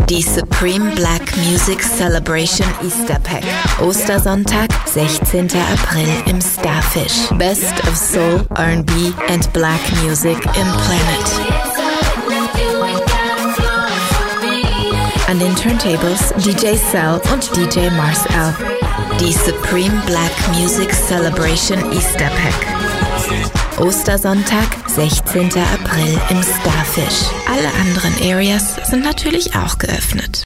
Die Supreme Black Music Celebration Easter Pack. Ostersonntag, 16. April im Starfish. Best of Soul, R&B and Black Music im Planet. An den Turntables DJ Cell und DJ Mars L. Die Supreme Black Music Celebration Easter Pack. Ostersonntag, 16. April im Starfish. Alle anderen Areas sind natürlich auch geöffnet.